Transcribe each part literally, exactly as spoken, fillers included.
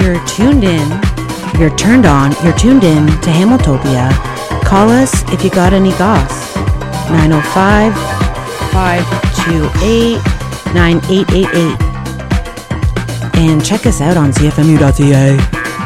you're tuned in, you're turned on, you're tuned in to Hamiltopia. Call us if you got any goss. nine oh five, five two eight, nine eight eight eight. And check us out on z f m u dot c a.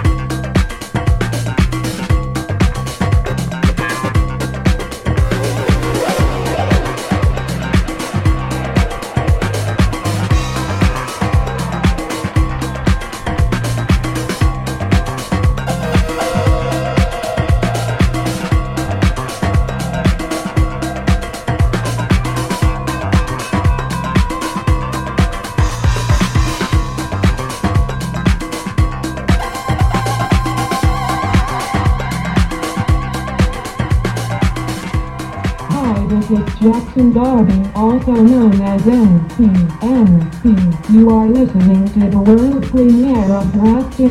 Jackson Darby, also known as N C N C. You are listening to the world premiere of Drastic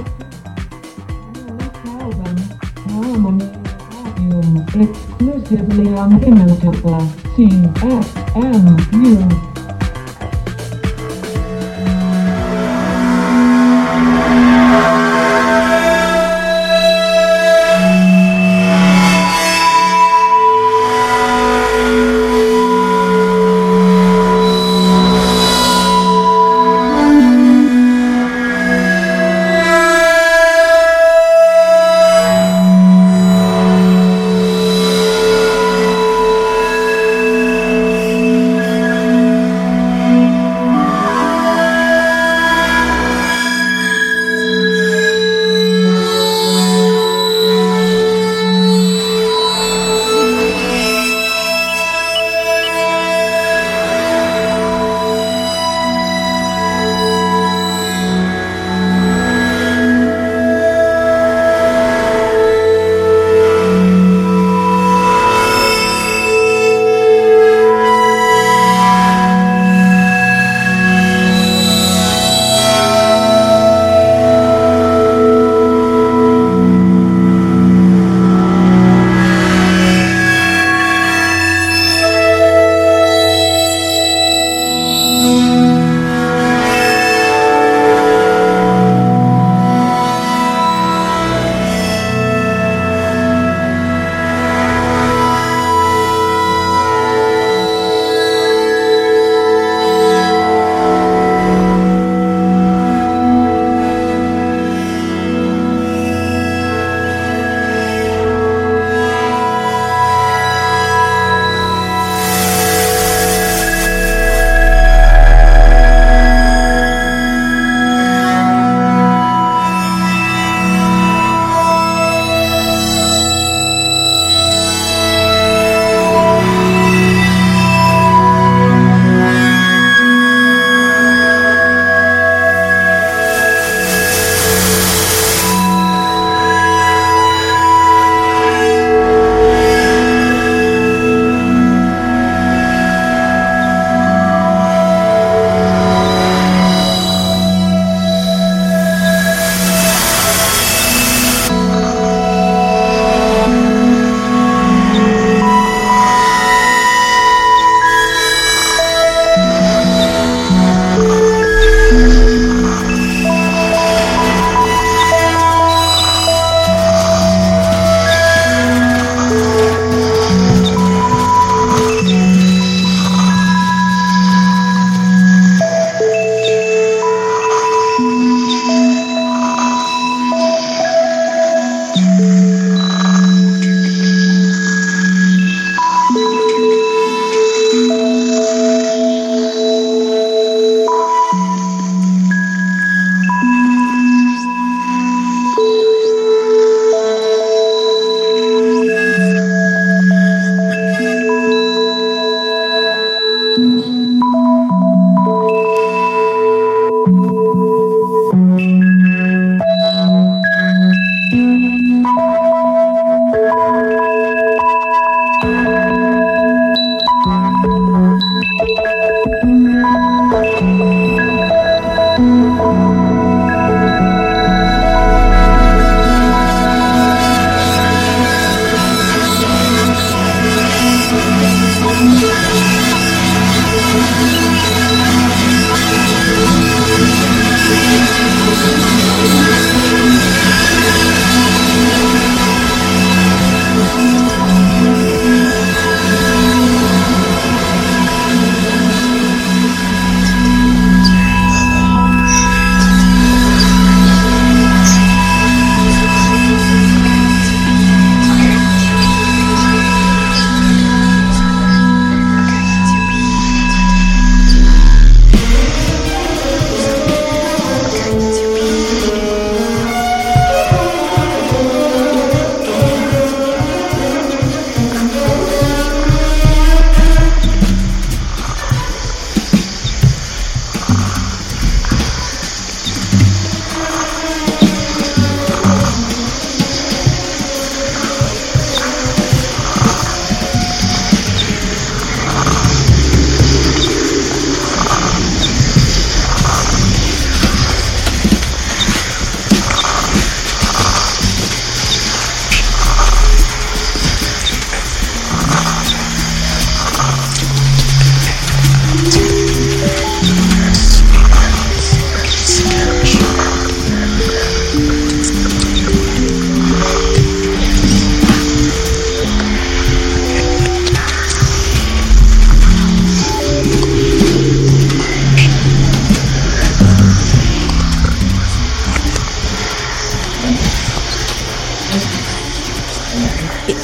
album, Harmony Vacuum, exclusively on Hamiltopia, C F M U.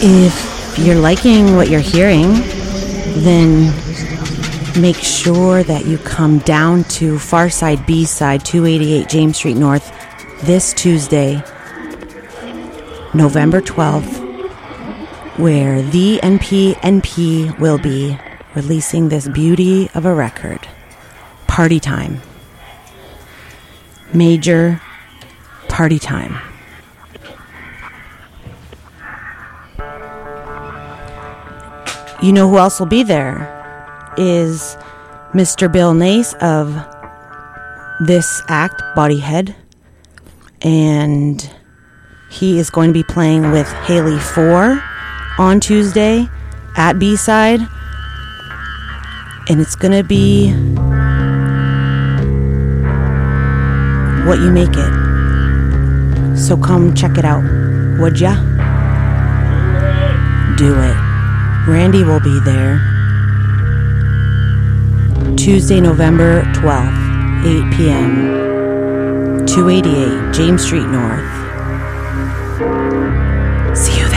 If you're liking what you're hearing, then make sure that you come down to Farside B-Side, two eighty-eight James Street North, this Tuesday, November twelfth, where the N P N P will be releasing this beauty of a record. Party time. Major party time. You know who else will be there is Mister Bill Nace of this act, Bodyhead. And he is going to be playing with Haley four on Tuesday at B-Side. And it's going to be what you make it. So come check it out, would ya? Do it. Randy will be there. Tuesday, November twelfth, eight p.m. two eighty-eight James Street North. See you there.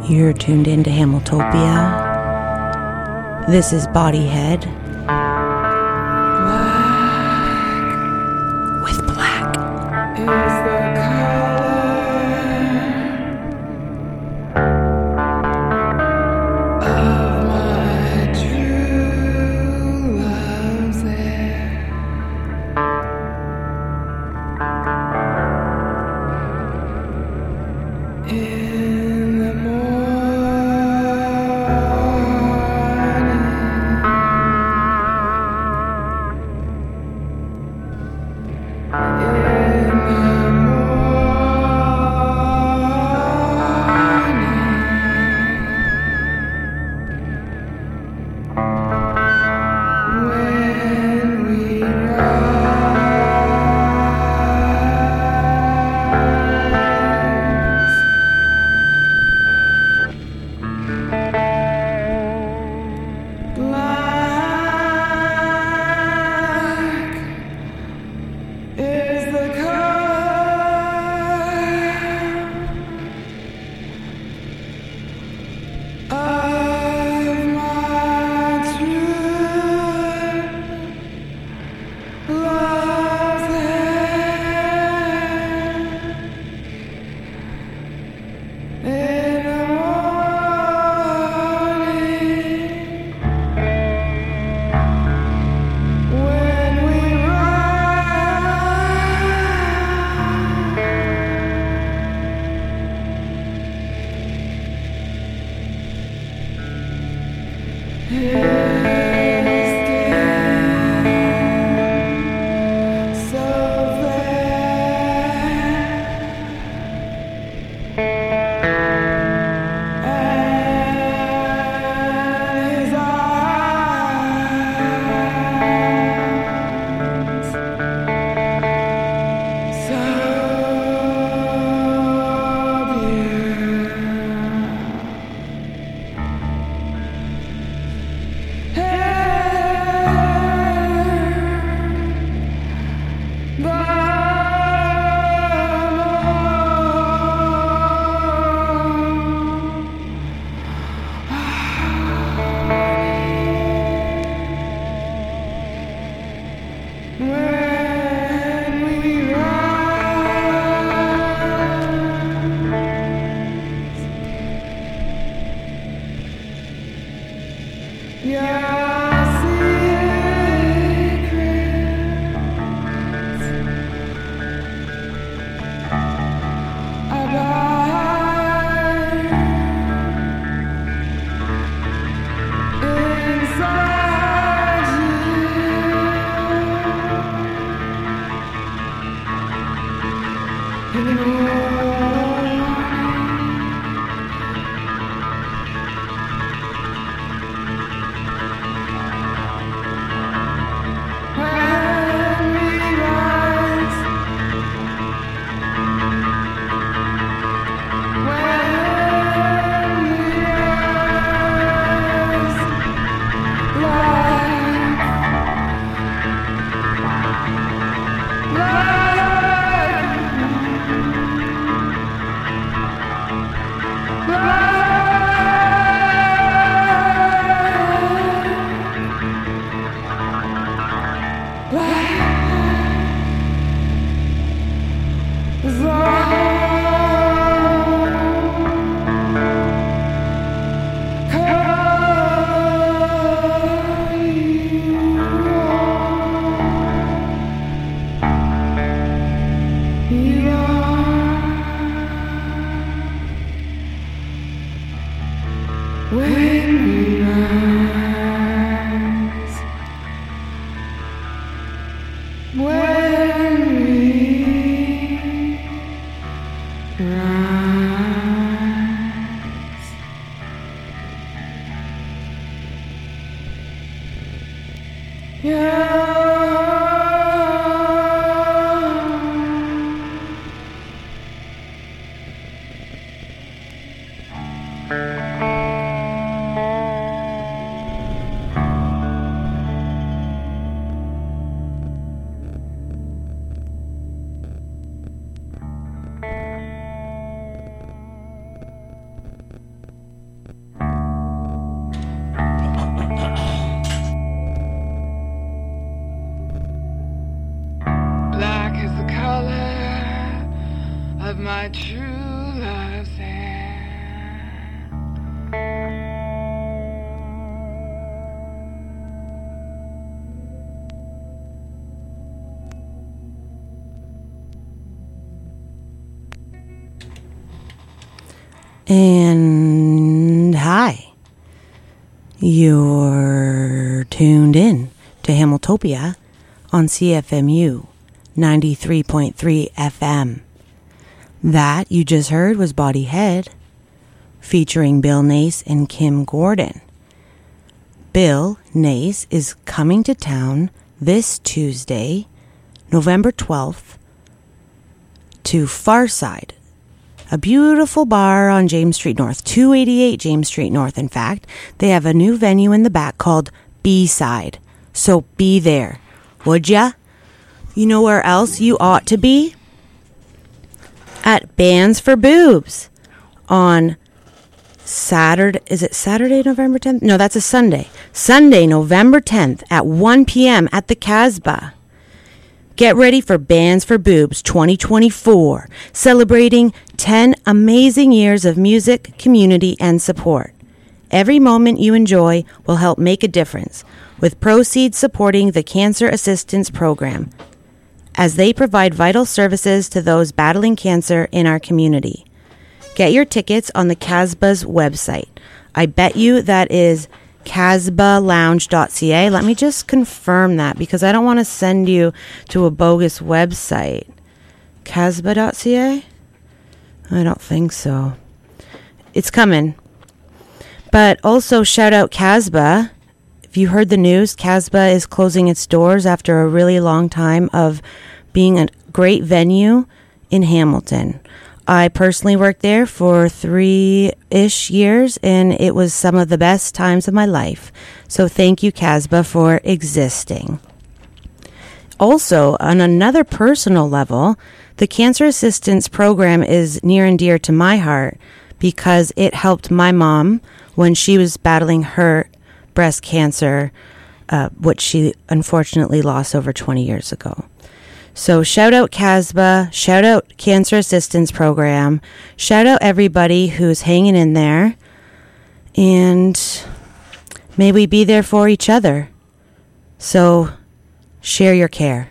You're tuned into Hamiltopia. This is Bodyhead. Black. With black. Is the color of my true love's hair. In the And hi, you're tuned in to Hamiltopia on C F M U ninety-three point three F M. That you just heard was Body Head, featuring Bill Nace and Kim Gordon. Bill Nace is coming to town this Tuesday, November twelfth, to Farside, a beautiful bar on James Street North, two eighty-eight James Street North, in fact. They have a new venue in the back called B-Side. So be there, would ya? You know where else you ought to be? At Bands for Boobs on Saturday. Is it Saturday, November tenth? No, that's a Sunday. Sunday, November tenth at one p.m. at the Casbah. Get ready for Bands for Boobs twenty twenty-four, celebrating ten amazing years of music, community, and support. Every moment you enjoy will help make a difference, with proceeds supporting the Cancer Assistance Program, as they provide vital services to those battling cancer in our community. Get your tickets on the Casbah's website. I bet you that is casbah lounge dot c a. Let me just confirm that, because I don't want to send you to a bogus website. casbah dot c a? I don't think so. It's coming. But also shout out Casbah. If you heard the news, Casbah is closing its doors after a really long time of being a great venue in Hamilton. I personally worked there for three-ish years, and it was some of the best times of my life. So thank you, Casbah, for existing. Also, on another personal level, the Cancer Assistance Program is near and dear to my heart because it helped my mom when she was battling her breast cancer, uh, which she unfortunately lost over twenty years ago. So shout out Casbah, shout out Cancer Assistance Program, shout out everybody who's hanging in there, and may we be there for each other. So share your care.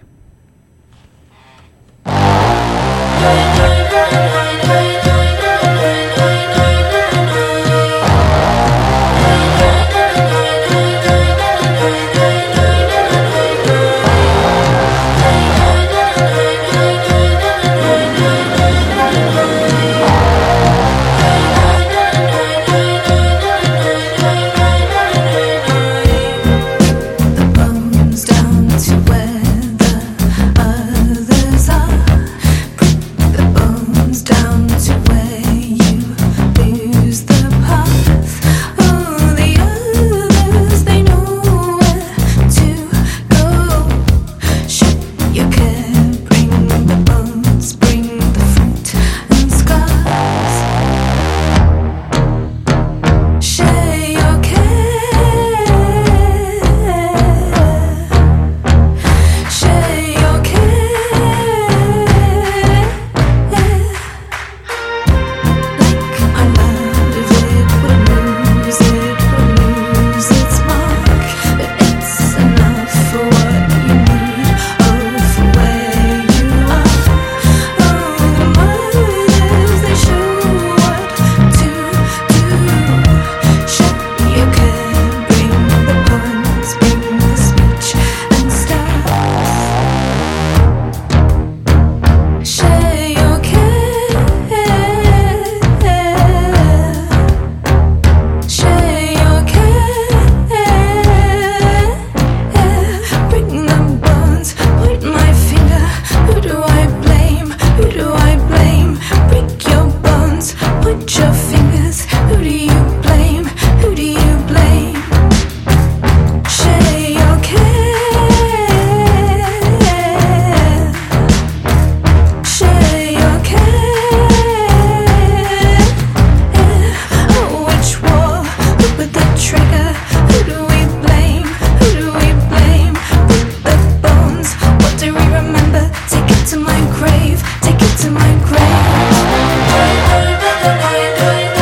to my grave, take it to my grave.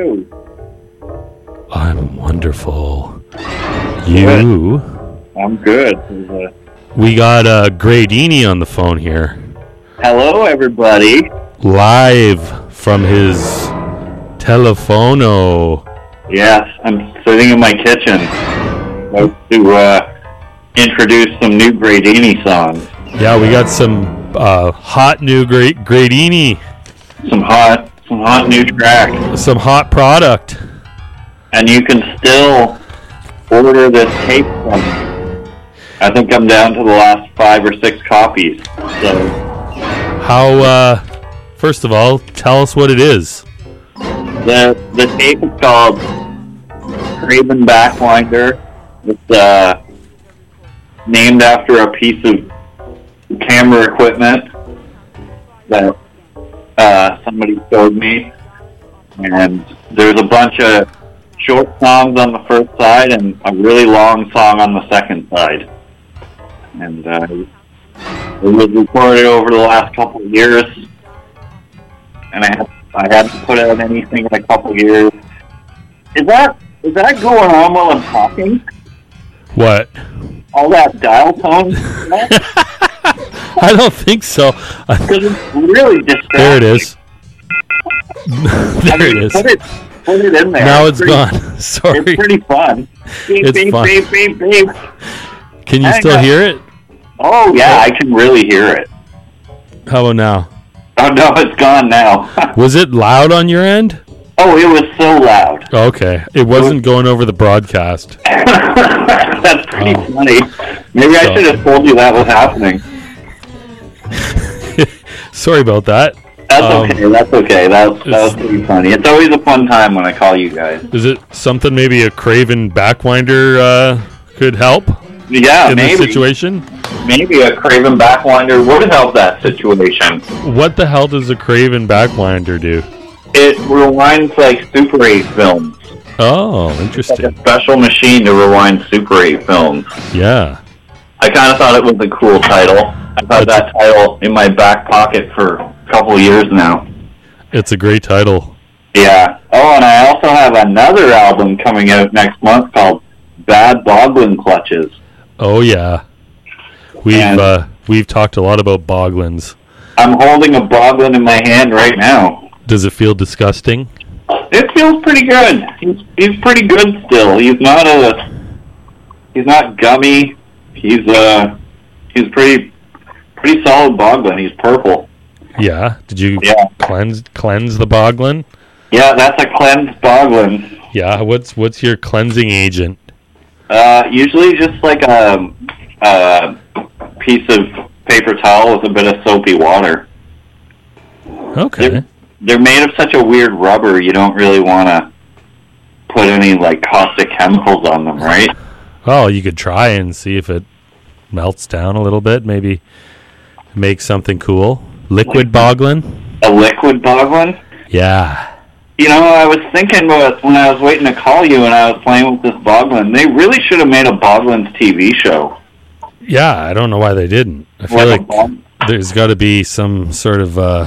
you? I'm wonderful. You? I'm good. Uh, We got uh, Gradini on the phone here. hello, everybody. Live from his telefono. Yes, I'm sitting in my kitchen to uh, introduce some new Gradini songs. Yeah, we got some uh, hot new Gra- Gradini. Some hot, some hot new tracks. Some hot product. And you can still order this tape from me. I think I'm down to the last five or six copies. So, How, uh, first of all, tell us what it is. the the tape is called Craven Backwinder. It's uh, named after a piece of camera equipment that uh, somebody showed me. And there's a bunch of short songs on the first side and a really long song on the second side. And uh, it was recorded over the last couple of years, and I had I had to put out anything in a couple of years. Is that is that going on while I'm talking? What? All that dial tone? I don't think so. Because it's really distracting. There it is. I there mean, it is. Put it, put it in there. Now it's pretty, gone. Sorry. It's pretty fun. Beep, It's beep, fun. beep, beep, beep. Can you Hang still on. hear it? Oh, yeah, I can really hear it. How about now? Oh, no, it's gone now. Was it loud on your end? Oh, it was so loud. Okay. It wasn't going over the broadcast. That's pretty Oh. funny. Maybe I So- should have told you that was happening. Sorry about that. That's Um, okay. That's okay. That was, that was it's- pretty funny. It's always a fun time when I call you guys. Is it something maybe a Craven Backwinder uh, could help Yeah, in this maybe. situation? Maybe a Craven Backwinder would help that situation. What the hell does a Craven Backwinder do? It rewinds like Super eight films. Oh, It's like interesting. a special machine to rewind Super eight films. Yeah. I kind of thought it was a cool title. I've had that title in my back pocket for a couple of years now. It's a great title. Yeah. Oh, and I also have another album coming out next month called Bad Boglin Clutches. Oh, yeah. We've And- uh, we've talked a lot about Boglins. I'm holding a Boglin in my hand right now. Does it feel disgusting? It feels pretty good. He's he's pretty good still. He's not a he's not gummy. He's uh he's pretty pretty solid Boglin. He's purple. Yeah. Did you Yeah. cleanse cleanse the Boglin? Yeah, that's a cleansed Boglin. Yeah. What's what's your cleansing agent? Uh, usually just like a, a piece of paper towel with a bit of soapy water. Okay. They're, they're made of such a weird rubber, you don't really want to put any like caustic chemicals on them, right? Well, you could try and see if it melts down a little bit. Maybe make something cool. Liquid Boglin? A liquid Boglin? Yeah. You know, I was thinking about when I was waiting to call you and I was playing with this Boglin, they really should have made a Boglin's T V show. Yeah, I don't know why they didn't. I feel Like a like Bog- there's got to be some sort of uh,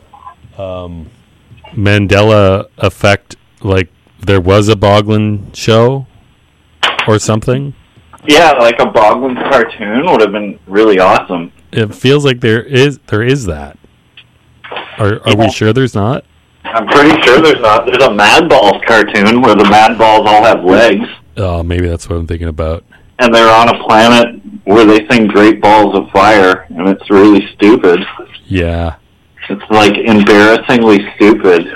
um, Mandela effect, like there was a Boglin show or something. Yeah, like a Boglin's cartoon would have been really awesome. It feels like there is there is that. Are are Yeah. we sure there's not? I'm pretty sure there's not. There's a Mad Balls cartoon where the Mad Balls all have legs, Oh, maybe that's what I'm thinking about. and they're on a planet where they sing Great Balls of Fire, and it's really stupid. Yeah. It's like embarrassingly stupid.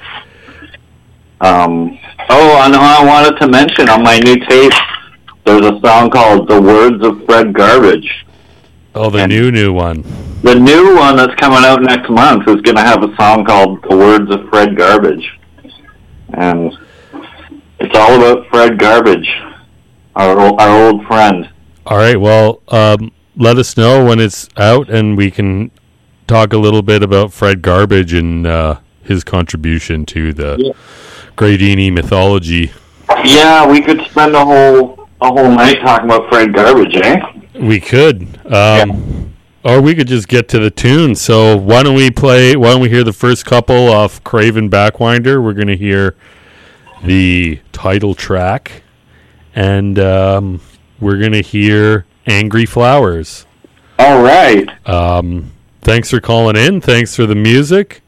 Um, oh, I know I wanted to mention on my new tape, there's a song called The Words of Fred Garbage. Oh, the And- new new one. The new one that's coming out next month is going to have a song called The Words of Fred Garbage. And it's all about Fred Garbage, our, ol- our old friend. All right. Well, um, let us know when it's out, and we can talk a little bit about Fred Garbage and uh, his contribution to the Yeah. Gradini mythology. Yeah, we could spend a whole a whole night talking about Fred Garbage, eh? We could, um, or we could just get to the tune. So why don't we play? Why don't we hear the first couple off Craven Backwinder? We're going to hear the title track, and um, we're going to hear Angry Flowers. All right. Um, thanks for calling in. Thanks for the music.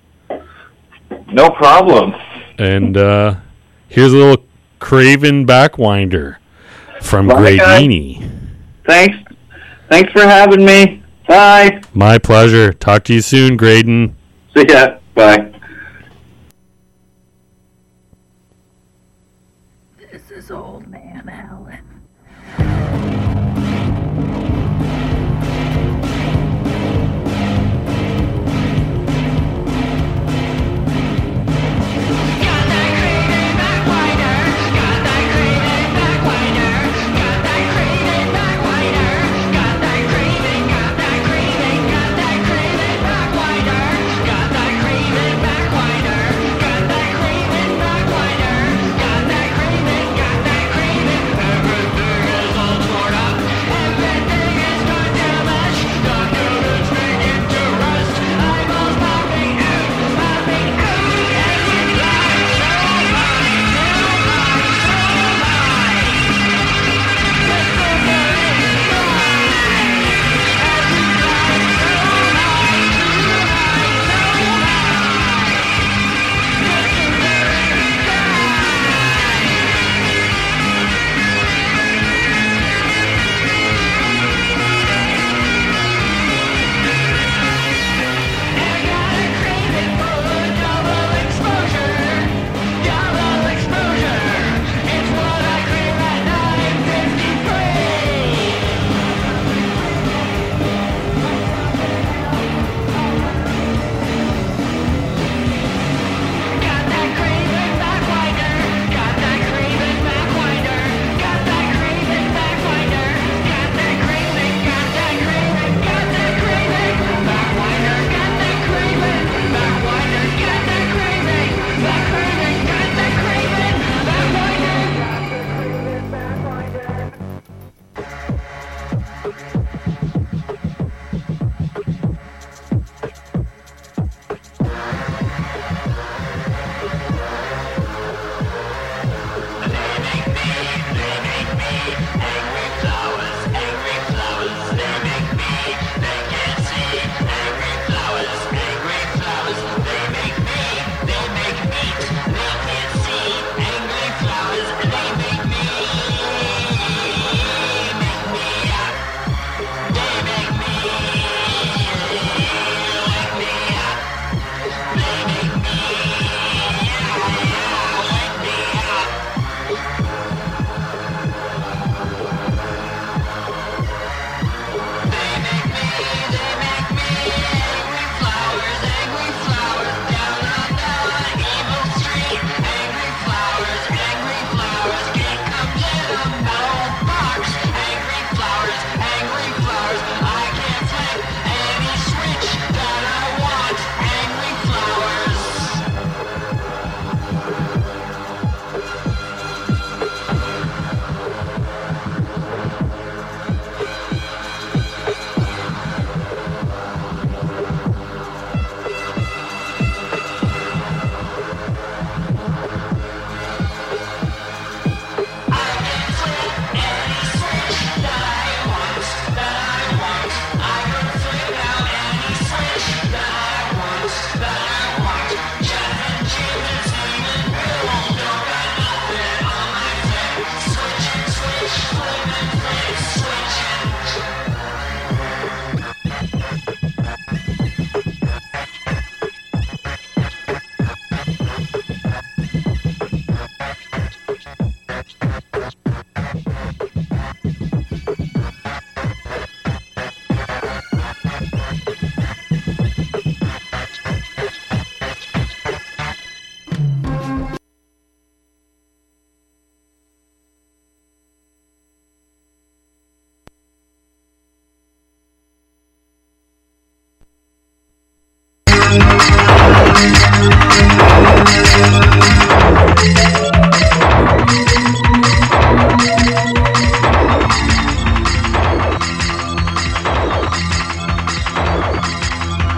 No problem. And uh, here's a little Craven Backwinder from Bye, guys. Gradini. Thanks. Thanks for having me. Bye. My pleasure. Talk to you soon, Graydon. See ya. Bye. This is Old Man Allen.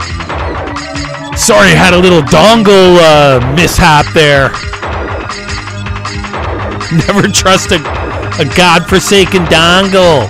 Sorry, I had a little dongle uh, mishap there. Never trust a, a godforsaken dongle.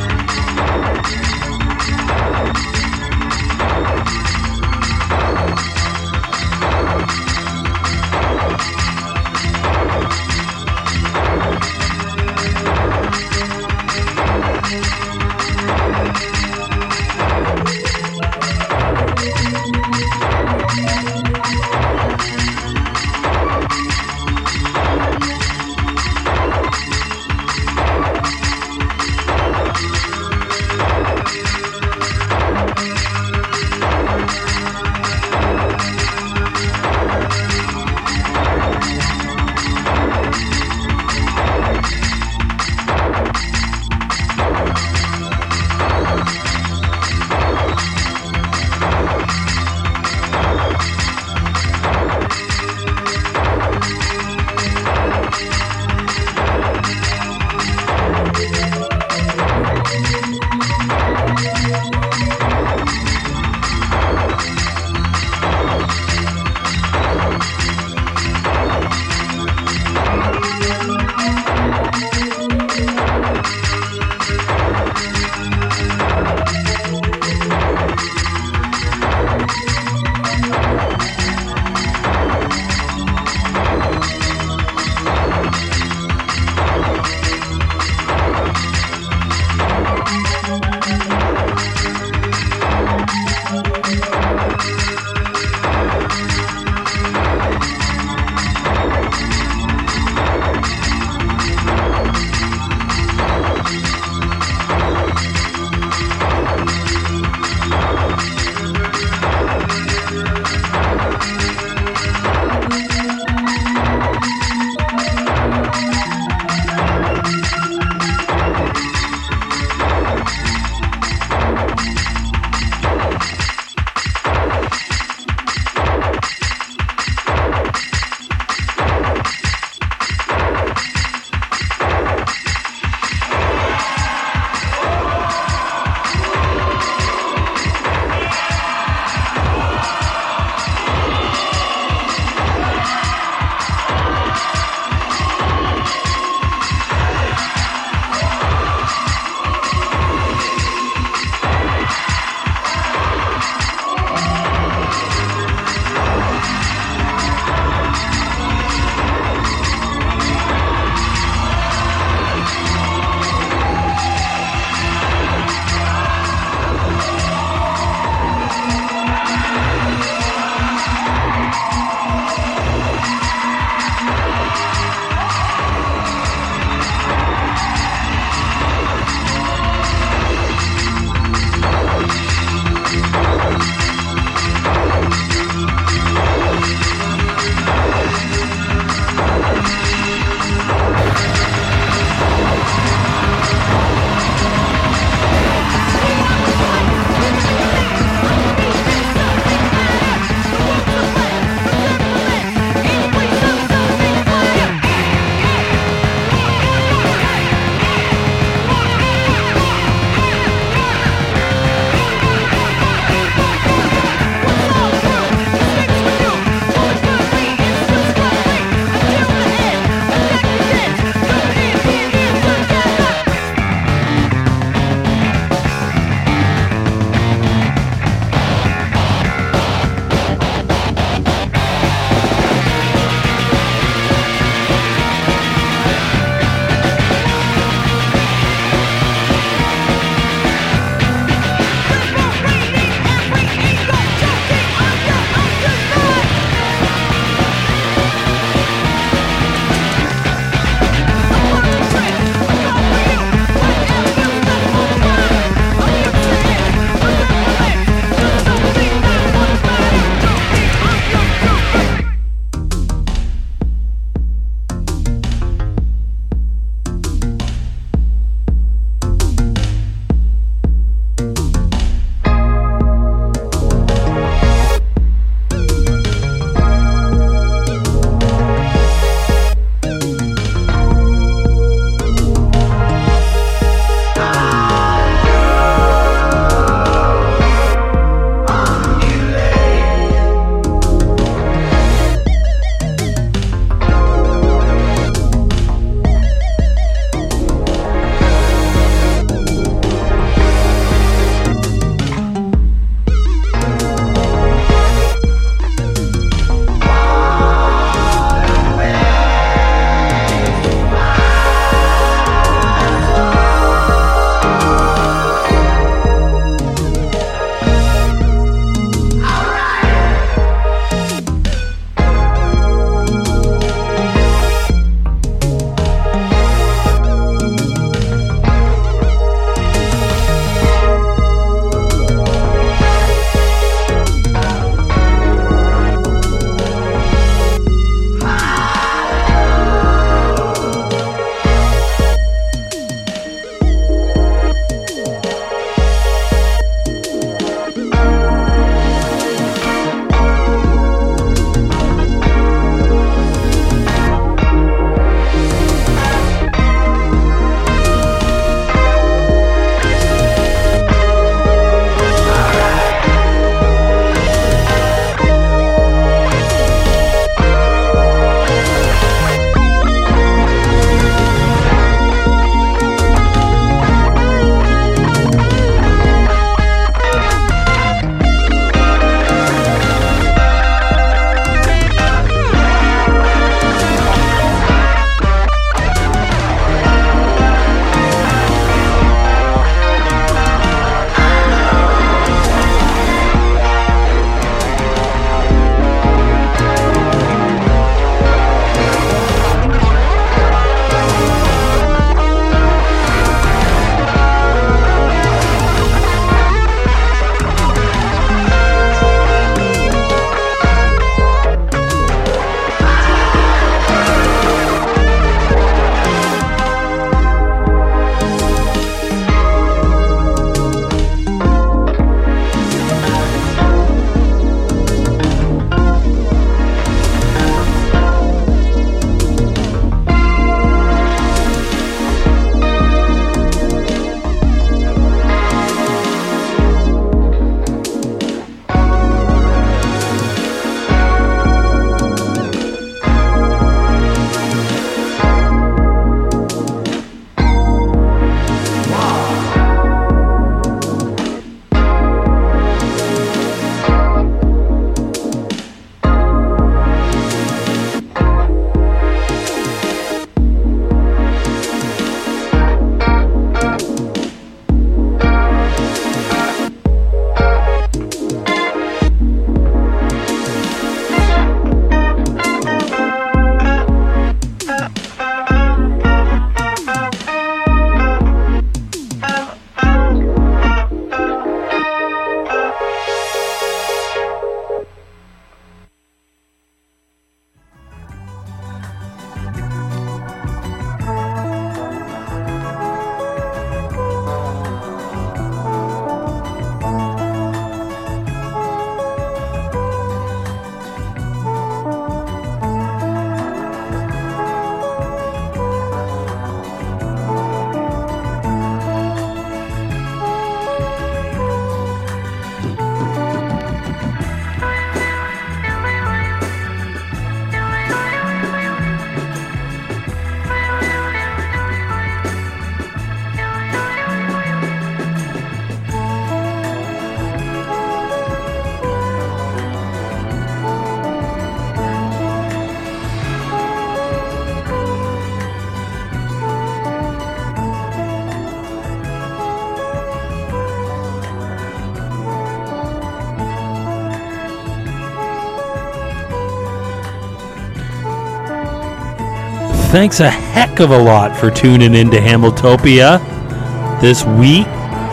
thanks a heck of a lot for tuning into Hamiltopia this week.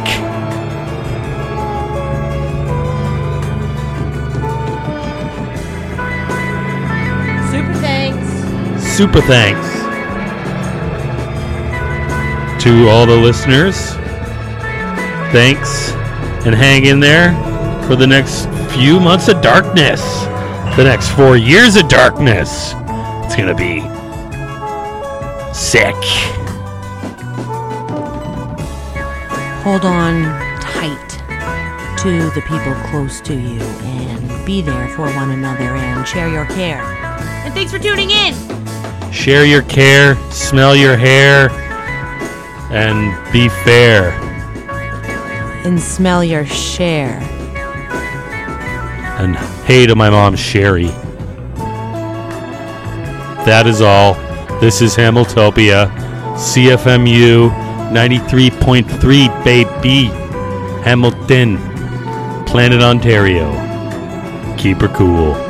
Super thanks. Super thanks to all the listeners. Thanks, and hang in there for the next few months of darkness. The next four years of darkness. It's gonna be sick. Hold on tight to the people close to you and be there for one another and share your care. And thanks for tuning in. Share your care, smell your hair, and be fair. And smell your share. And hey to my mom, Sherry. That is all. This is Hamiltopia, C F M U ninety-three point three, baby. Hamilton, Planet Ontario. Keep her cool.